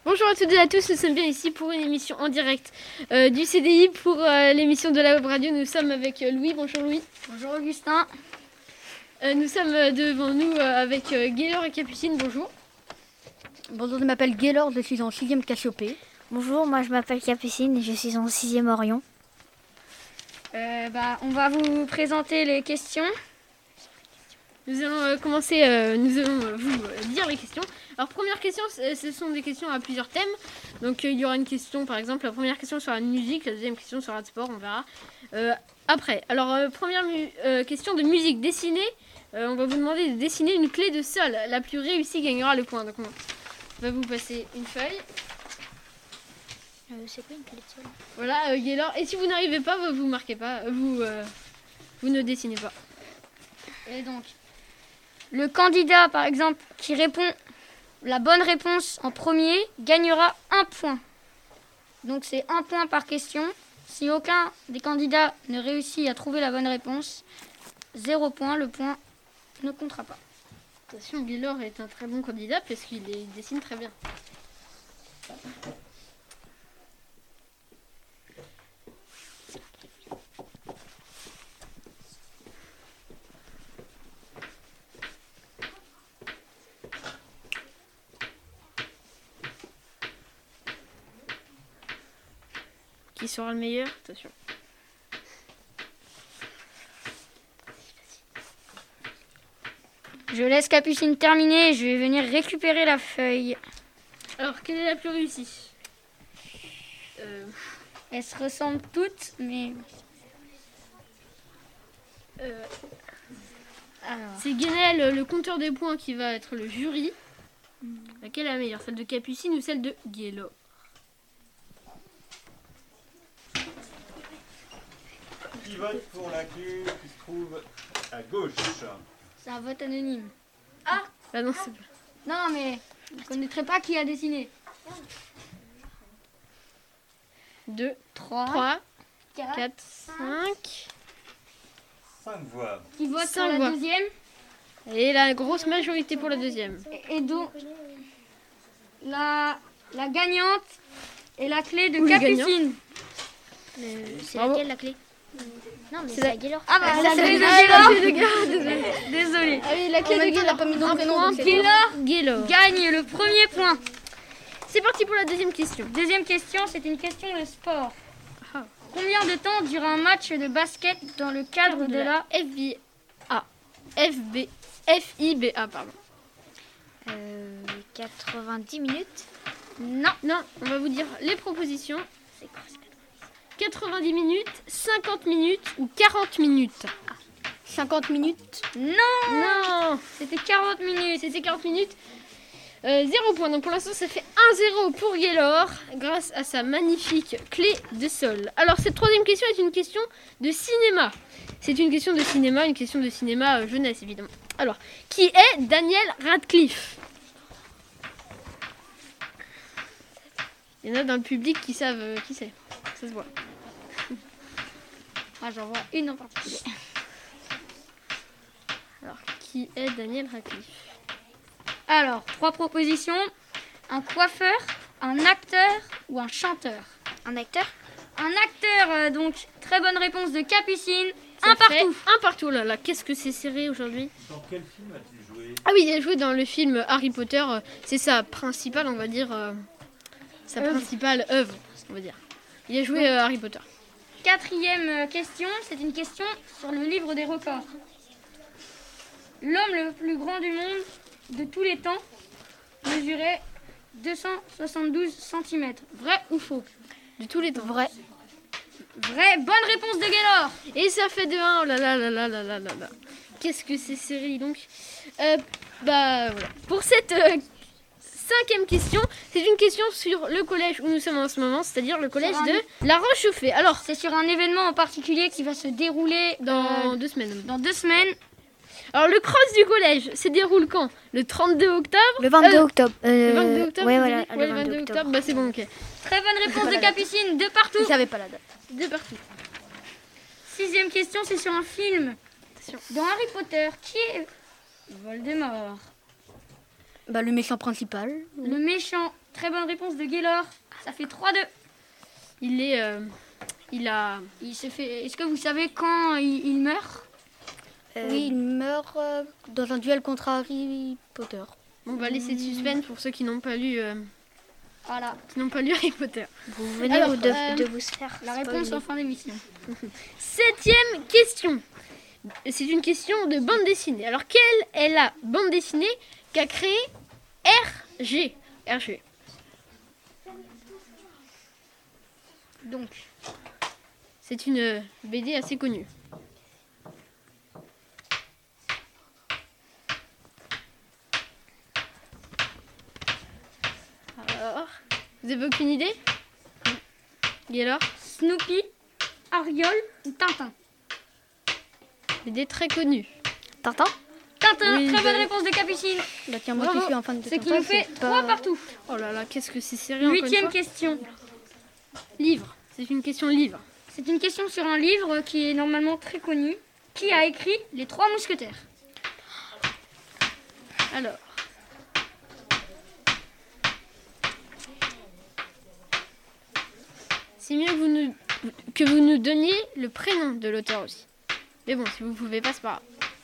Bonjour à toutes et à tous, nous sommes bien ici pour une émission en direct du CDI pour l'émission de la web radio. Nous sommes avec Louis. Bonjour Louis. Bonjour Augustin. Nous sommes devant nous avec Gaylor et Capucine. Bonjour. Bonjour, je m'appelle Gaylor, je suis en 6e Cassiopée. Bonjour, moi je m'appelle Capucine et je suis en 6e Orion. On va vous présenter les questions. Nous allons commencer, nous allons vous dire les questions. Alors première question, ce sont des questions à plusieurs thèmes. Donc il y aura une question, par exemple, la première question sera de musique, la deuxième question sera de sport, on verra après. Alors première question de musique, dessiner. On va vous demander de dessiner une clé de sol. La plus réussie gagnera le point. Donc on va vous passer une feuille. C'est quoi une clé de sol? Voilà, Gaylor. Et si vous n'arrivez pas, vous marquez pas, vous ne dessinez pas. Et donc, le candidat, par exemple, qui répond la bonne réponse en premier, gagnera 1 point. Donc c'est 1 point par question. Si aucun des candidats ne réussit à trouver la bonne réponse, 0 point, le point ne comptera pas. Attention, Gaylor est un très bon candidat parce qu'il dessine très bien. Qui sera le meilleur? Attention. Je laisse Capucine terminer et je vais venir récupérer la feuille. Alors, quelle est la plus réussie? Elles se ressemblent toutes, mais... C'est Guénel, le compteur des points, qui va être le jury. Laquelle est la meilleure? Celle de Capucine ou celle de Gaylor? Qui vote pour la clé qui se trouve à gauche? C'est un vote anonyme. Ah non, c'est pas. Non, mais vous ne connaîtrez pas qui a dessiné. 2, 3, 3, 4. 4, 5. 5 voix. Qui vote Cinq pour la voix. deuxième. Et la grosse majorité pour la deuxième. Et donc, la gagnante est la clé de Ou le Capucine. C'est Bravo. laquelle la clé? Non, mais C'est c'est la- la Gaylor. Ah bah, la clé de Ah, Gaylor. la clé de Gaylor, désolé. Désolée. Ah oui, la clé de Gaylor. n'a pas mis Un point, Gaylor. Gagne le premier point. C'est parti pour la deuxième question. Deuxième question, c'est une question de sport. Ah. Combien de temps dure un match de basket dans le cadre de la... FIBA, pardon. 90 minutes. Non. Non, on va vous dire les propositions. C'est quoi ça? 90 minutes, 50 minutes ou 40 minutes. 50 minutes. Non, Non, c'était 40 minutes. c'était 40 minutes. 0 point. Donc pour l'instant, ça fait 1-0 pour Gaylor grâce à sa magnifique clé de sol. Alors cette troisième question est une question de cinéma. C'est une question de cinéma jeunesse évidemment. Alors, qui est Daniel Radcliffe? Il y en a dans le public qui savent qui c'est. Ça se voit. Ah, j'en vois une en particulier. Alors, qui est Daniel Radcliffe? Alors, 3 propositions. Un coiffeur, un acteur ou un chanteur. Un acteur? Un acteur, donc très bonne réponse de Capucine. Ça Un fait partout. Un partout, là, là. Qu'est-ce que c'est serré aujourd'hui? Dans quel film as-tu joué? Ah oui, il a joué dans le film Harry Potter. C'est sa principale, on va dire, sa principale œuvre, on va dire. Il a joué Harry Potter. 4e question, c'est une question sur le livre des records. L'homme le plus grand du monde de tous les temps mesurait 272 cm. Vrai ou faux? De tous les temps. Vrai. Vrai, bonne réponse de Gaylor. Et ça fait 2-1. Oh là là là là là là là là. Qu'est-ce que c'est serré, donc. Voilà. Pour cette 5e question, c'est une question sur le collège où nous sommes en ce moment, c'est-à-dire le collège de La Roche-Chauffée. Alors, C'est sur un événement en particulier qui va se dérouler dans 2 semaines. dans 2 semaines. Alors, le cross du collège se déroule quand? Le 32 octobre? Le 22 octobre. Le 22 octobre? Ouais, vous voilà, avez dit le 22 octobre. Bah, c'est bon, ok. Très bonne réponse de Capucine, de partout. Je savais pas la date. De partout. 6e question, c'est sur un film. Attention. Dans Harry Potter, qui est Voldemort? Bah, le méchant principal. Le méchant Très bonne réponse de Gaylor. Ça fait 3-2. Il s'est fait. Est-ce que vous savez quand il meurt? Oui, il meurt dans un duel contre Harry Potter. On va laisser de suspense pour ceux qui n'ont pas lu, Voilà. Harry Potter. Vous venez Alors, de vous faire La réponse en fin d'émission. 7e question. C'est une question de bande dessinée. Alors, quelle est la bande dessinée qu'a créée RG? Donc, C'est une BD assez connue. Alors, vous avez aucune idée? Gaylor? Snoopy, Ariol ou Tintin? BD très connue. Tintin. Tintin, Oui, très bah- bonne réponse de Capucine. Bah tiens, moi Bravo. qui suis en fin de Ce qui nous fait 3 partout. Oh là là, qu'est-ce que c'est sérieux encore une 8e fois. question. Livre. C'est une question livre. C'est une question sur un livre qui est normalement très connu. Qui a écrit Les Trois Mousquetaires? Alors. C'est mieux que vous nous donniez le prénom de l'auteur aussi. Mais bon, si vous pouvez pas, c'est pas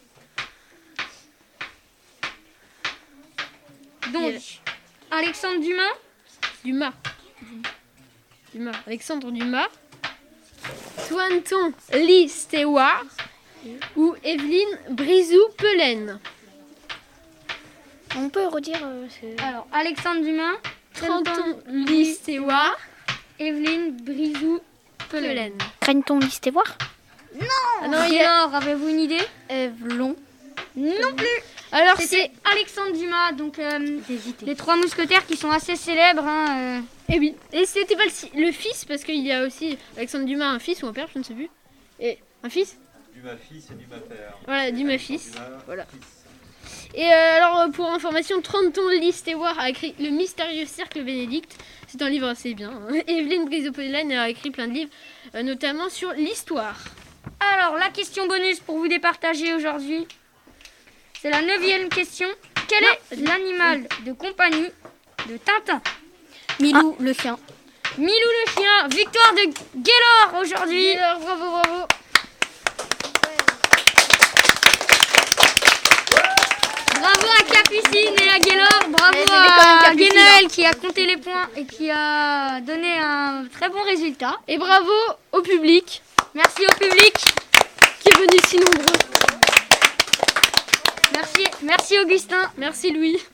grave. Donc, Alexandre Dumas. Alexandre Dumas. Swanton Lee Stewart ou Evelyne Brizou-Pelaine. On peut redire. Alors, Alexandre Dumas, Trenton Lee Stewart, Evelyne Brizou-Pelaine. Pelaine. Craigne-t-on listé voir? Ah non, il y a- Alors, avez-vous une idée? Evelon. Non plus. Alors C'était c'est... Alexandre Dumas, donc les Trois Mousquetaires qui sont assez célèbres. Eh oui. Et c'était pas le fils, parce qu'il y a aussi Alexandre Dumas, un fils ou un père, je ne sais plus. Et un fils? Dumas fils et Dumas père. Voilà, Dumas fils. Dumas Voilà. fils. Et alors, pour information, Trenton Lee Stewart a écrit Le mystérieux cercle Bénédicte. C'est un livre assez bien. Hein. Et Evelyne Brizou-Pelaine a écrit plein de livres, notamment sur l'histoire. Alors, la question bonus pour vous départager aujourd'hui, c'est la 9e question. Quel est l'animal de compagnie de Tintin? Milou, le chien. Milou le chien, victoire de Gaylor aujourd'hui. Alors, bravo, bravo. Bravo à Capucine et à Gaylor. Bravo Mais c'est quand même à Capucine, Guénaël qui a compté les points et qui a donné un très bon résultat. Et bravo au public Merci au public. qui est venu si nombreux. Merci Augustin. Merci Louis.